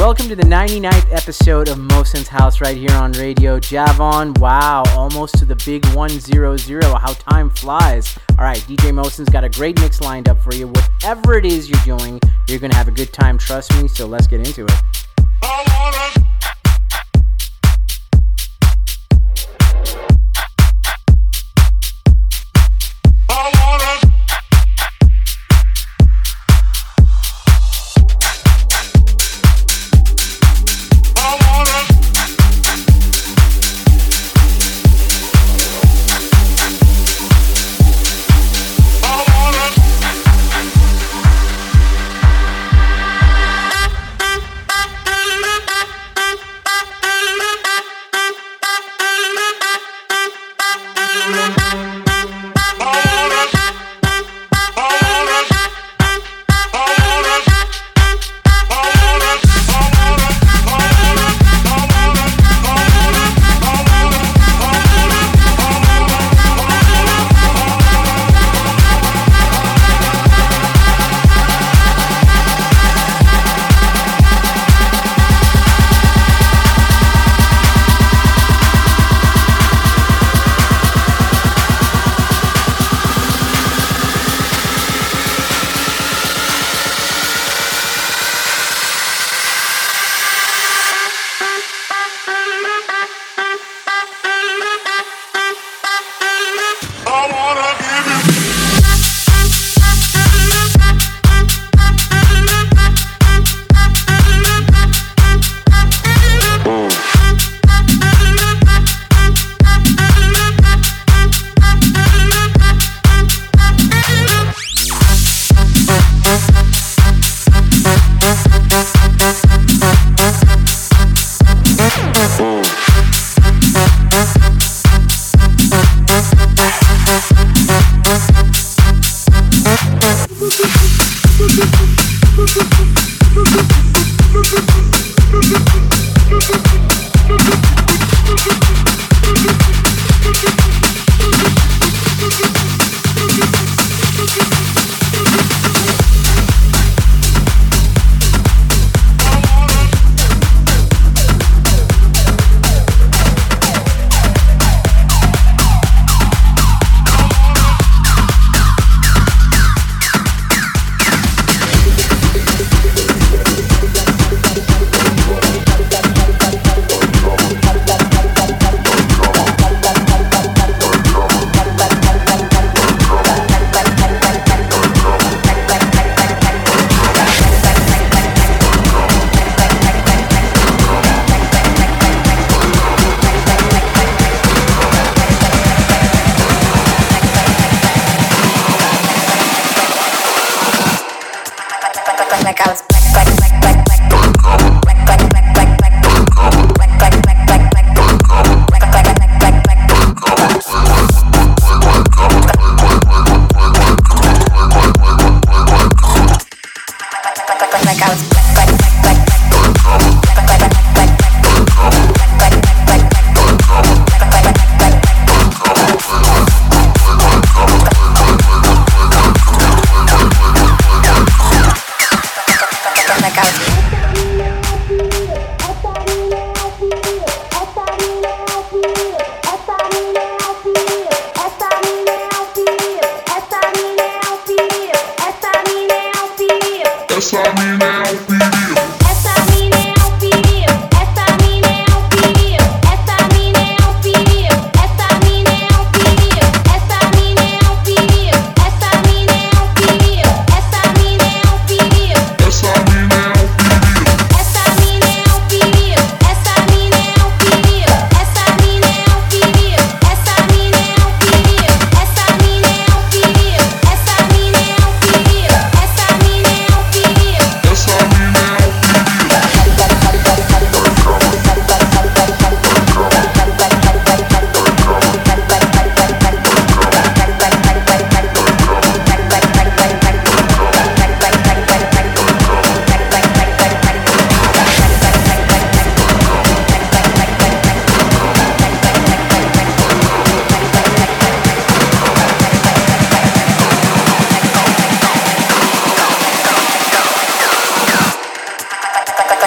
Welcome to the 99th episode of Mosin's House right here on Radio Javon. Wow, almost to the big 100. How time flies. All right, DJ Mosin's got a great mix lined up for you. Whatever it is you're doing, you're going to have a good time, trust me, so let's get into it.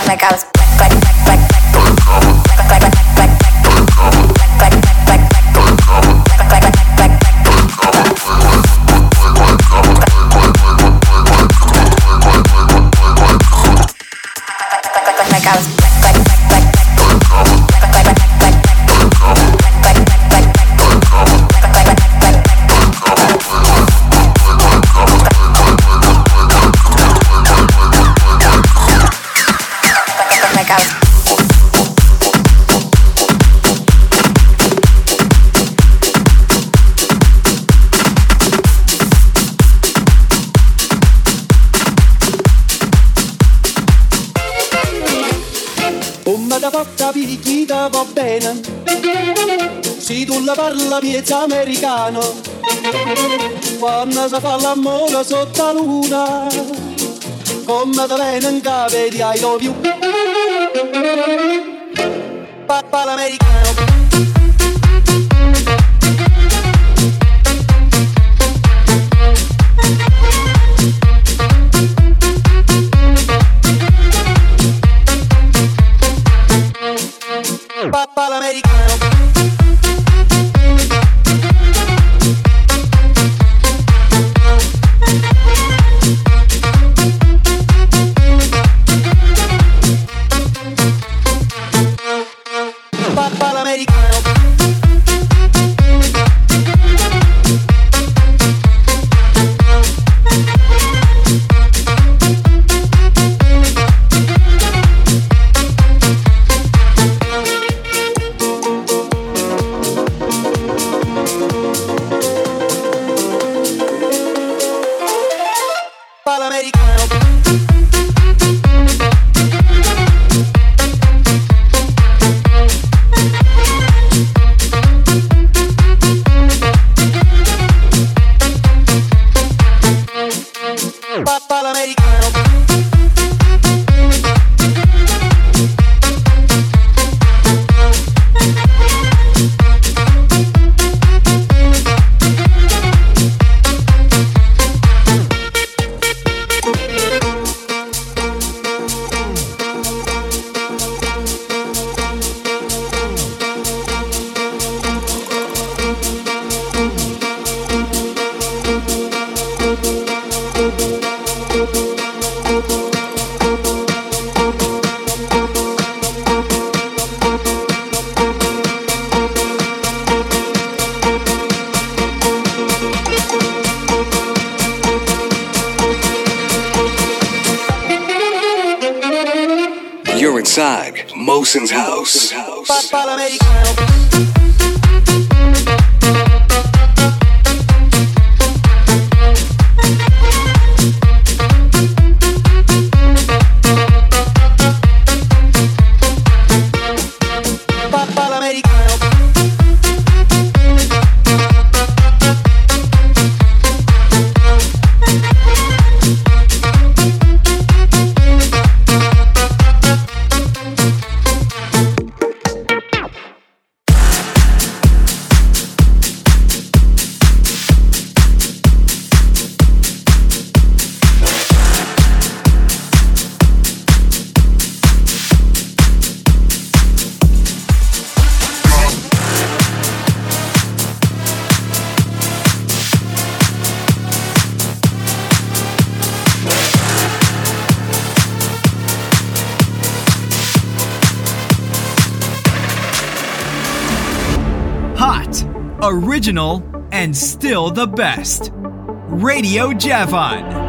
like I was picchita va bene, se tu la parla miezza americano, quando si fa l'amore sotto la luna, come te viene in capo di I love you, papà l'americano. Papà l'americano. Papà l'americano. You're inside Mosen's house. Original and still the best. Radio Javon.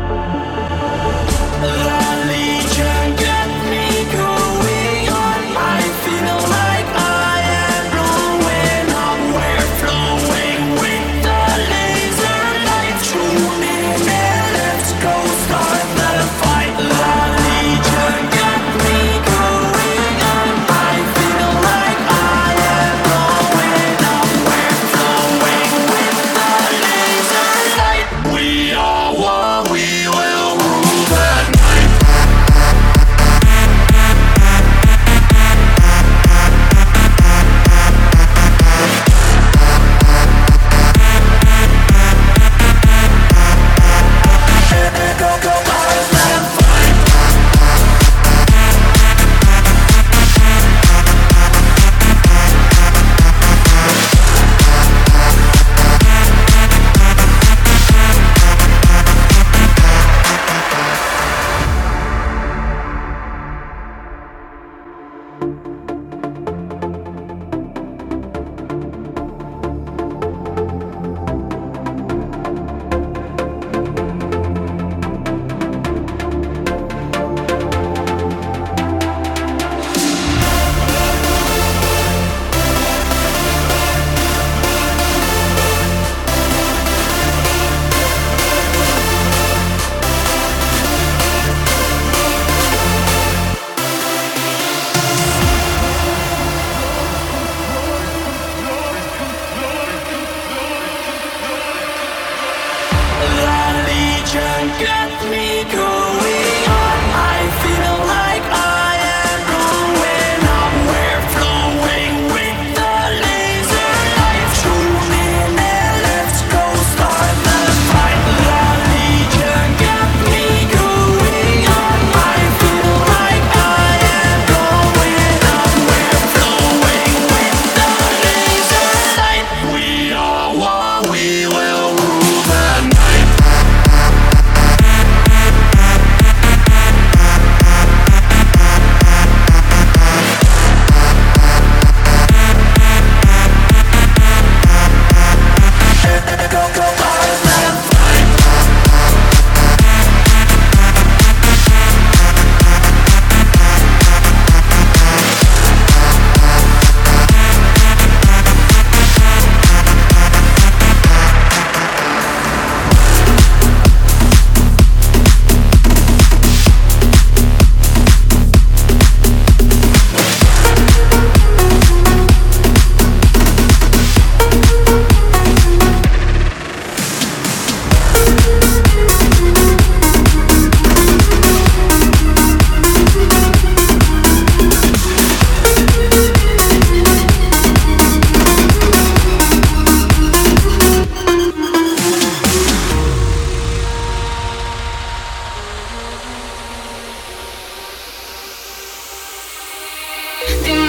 We are what we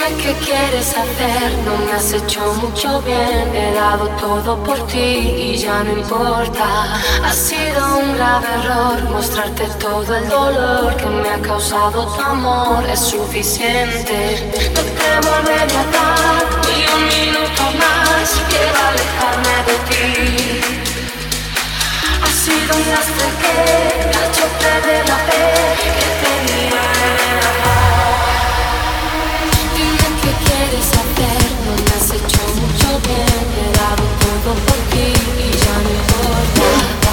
qué quieres hacer, no me has hecho mucho bien. He dado todo por ti y ya no importa. Ha sido un grave error mostrarte todo el dolor que me ha causado tu amor. Es suficiente. No te volveré a dar ni un minuto más. Quiero alejarme de ti. Ha sido un lastre que ha hecho perder la fe que tenía. Dime qué quieres hacer, no me has hecho mucho bien. He dado todo por ti y ya no importa.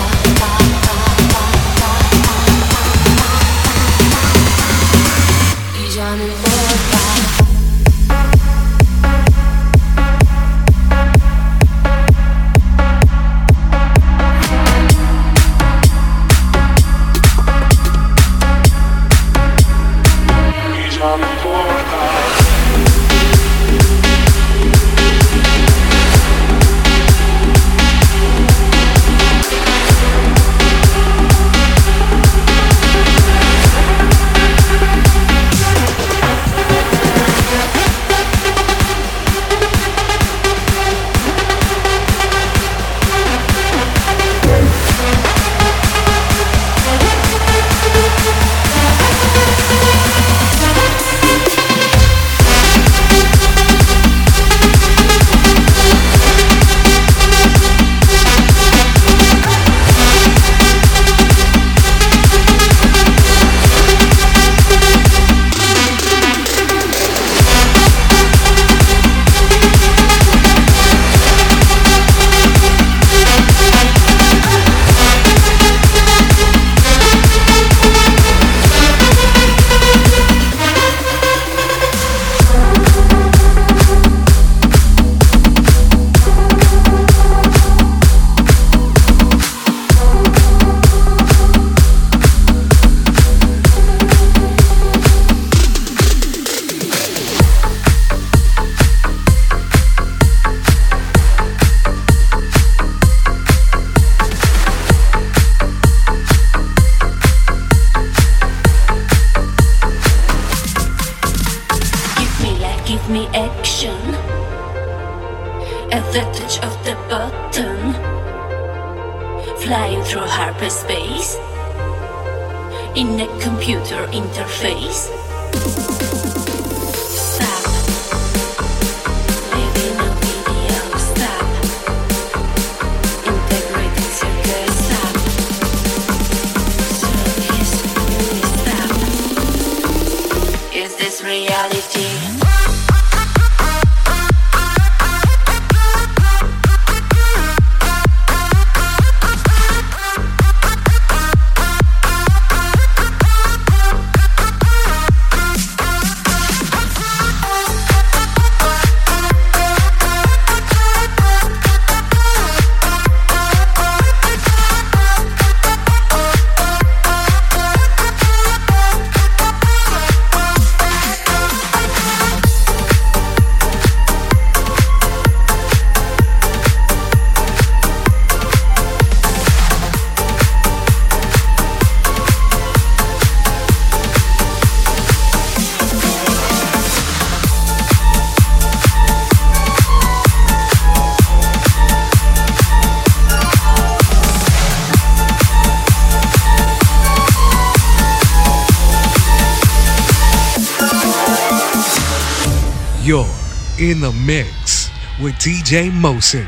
Y ya no importa. You're in the mix with DJ Mosin.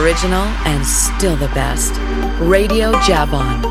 original and still the best. Radio Javon.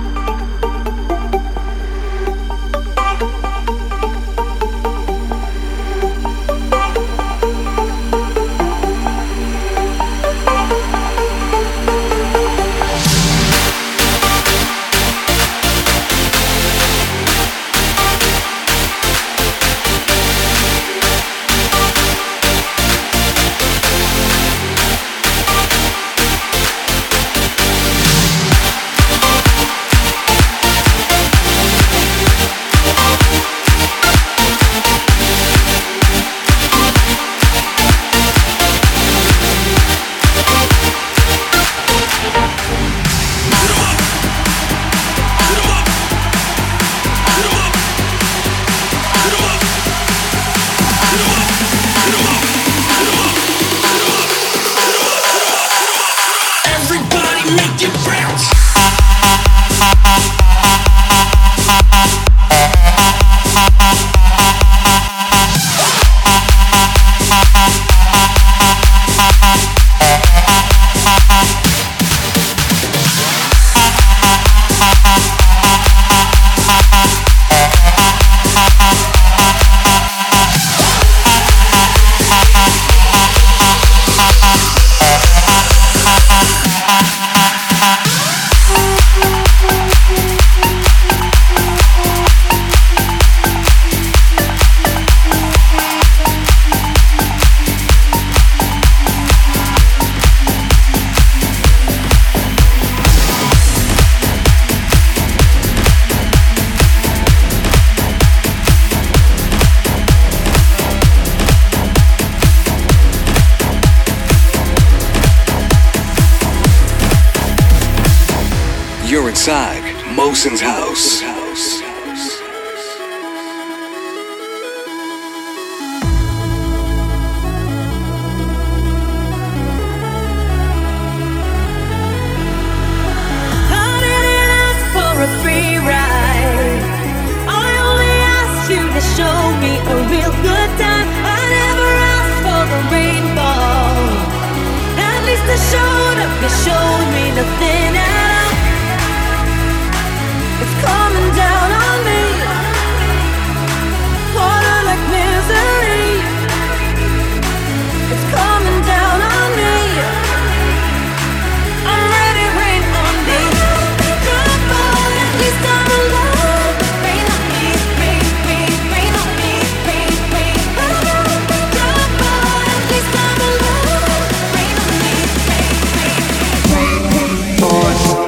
You're inside Mosin's house. Boy.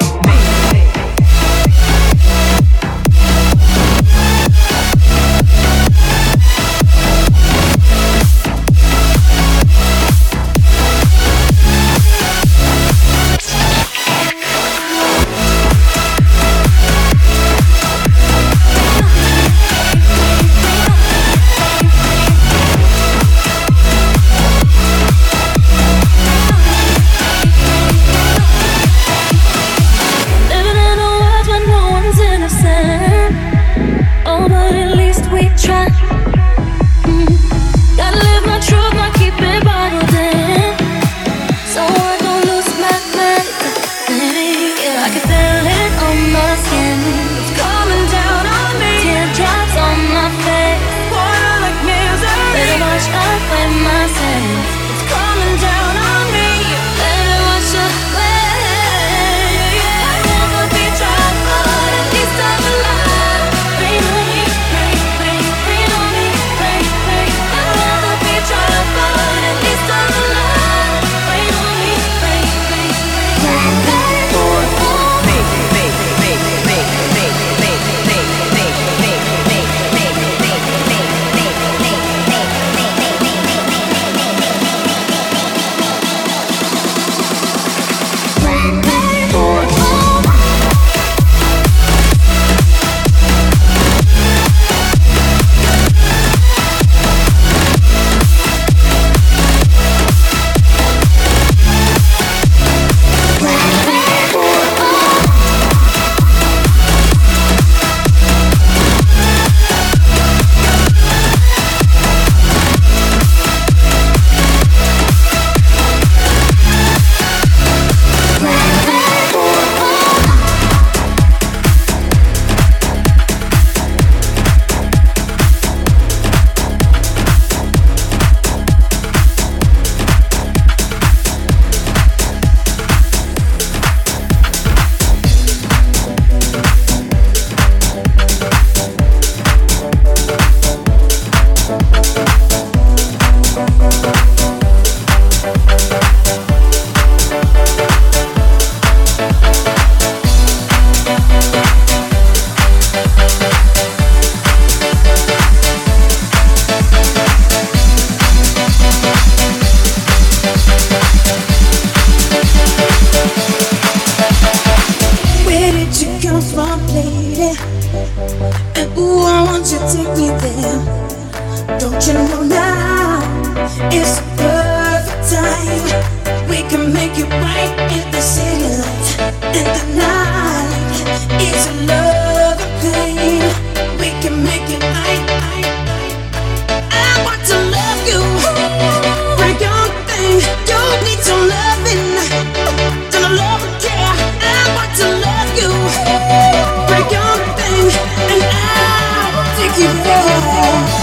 you take me there? Don't you know now it's the perfect time? We can make it right in the city lights and the night. It's a love and pain. We can make it right. I want to love you. Break your thing. You need some loving. Gonna love and care. I want to love you. Break your thing, and I'll take you there.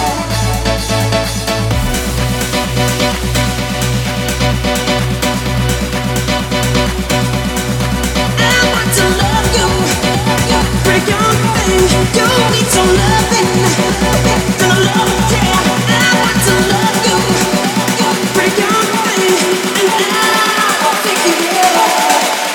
You need some loving, gonna love and care. I want to love you. Break your thing, and I'll take you there.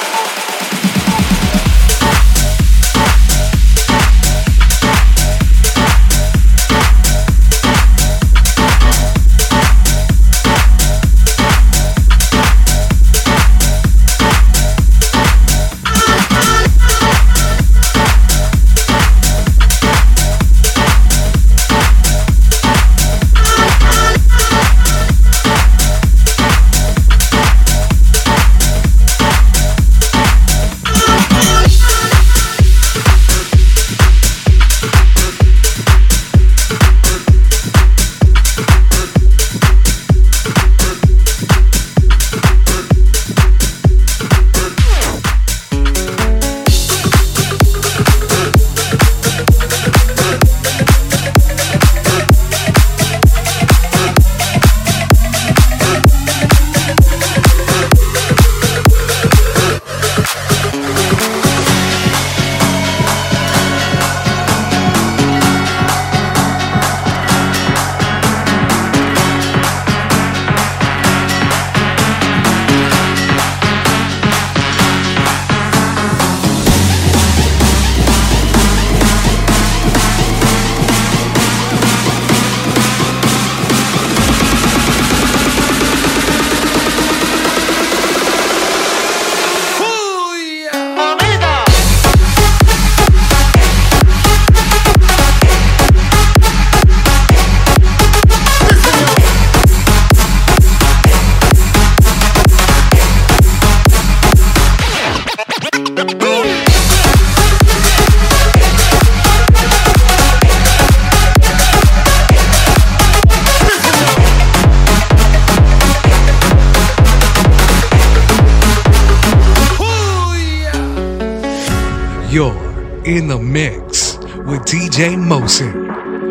You're in the mix with DJ Mosin.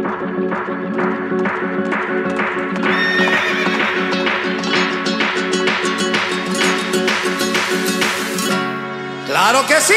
¡Claro que sí!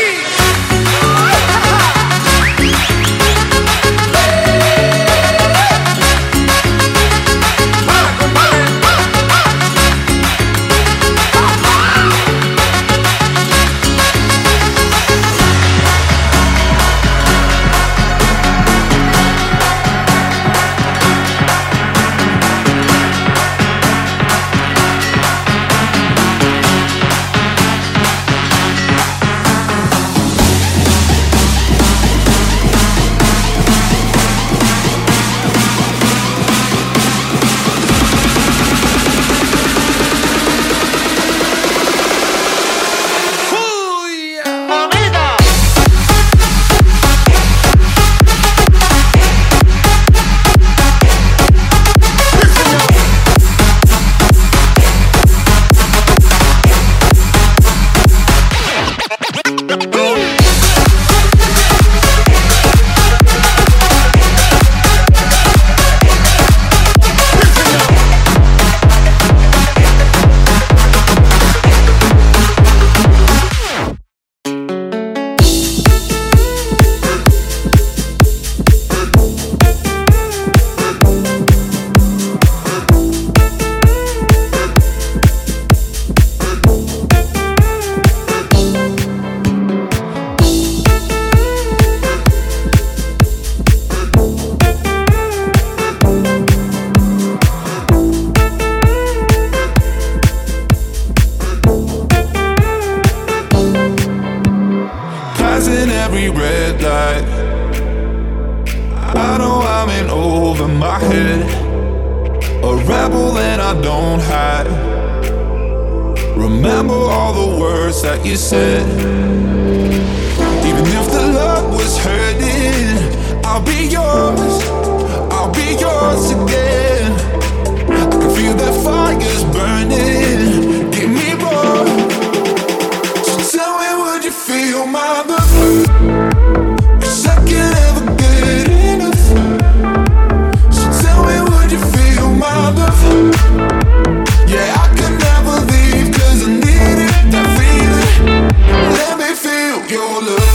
coming over my head. A rebel that I don't hide. Remember all the words that you said. Even if the love was hurting, I'll be yours. I'll be yours again. I can feel that fire's burning. Give me more. So tell me, would you feel my love? 'Cause I can't ever get enough. So tell me, would you feel my love? Yeah, I can never leave 'cause I needed that feeling. Let me feel your love.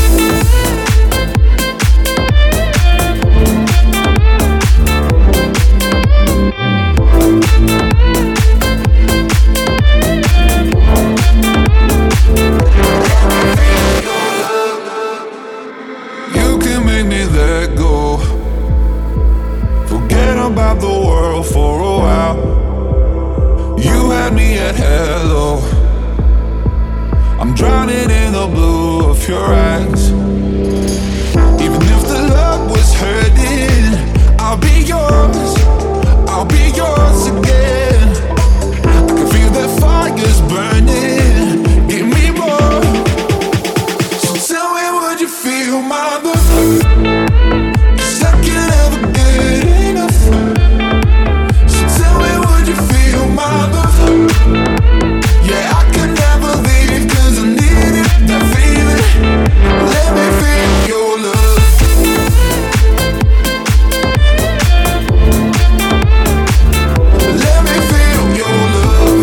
About the world for a while. You had me at hello. I'm drowning in the blue of your eyes. Even if the love was hurting, I'll be yours. I'll be yours again. I can feel that fire's burning. Give me more. So tell me, would you feel my love? 'Cause I can't ever get enough. My love. Yeah, I can never leave 'cause I needed that feeling. Let me feel your love. Let me feel your love.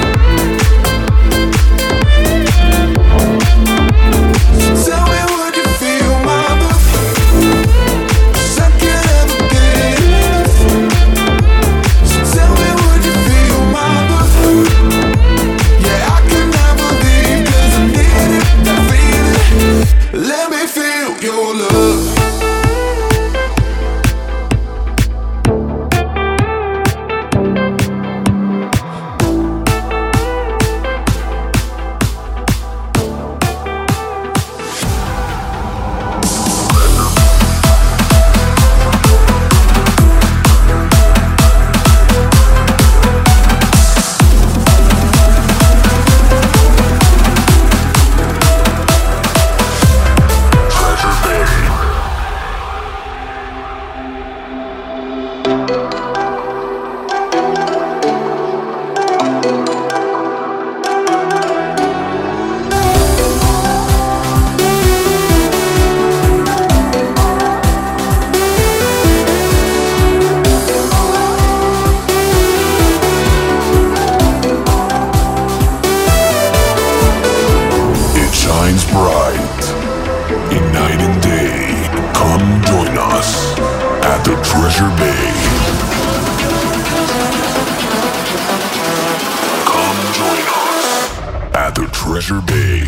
So tell me, would you feel my love? 'Cause I can't ever get enough. So tell me, would you feel my love? Yeah, I can never leave 'cause I needed that feeling. Let me feel your love. Treasure Bay.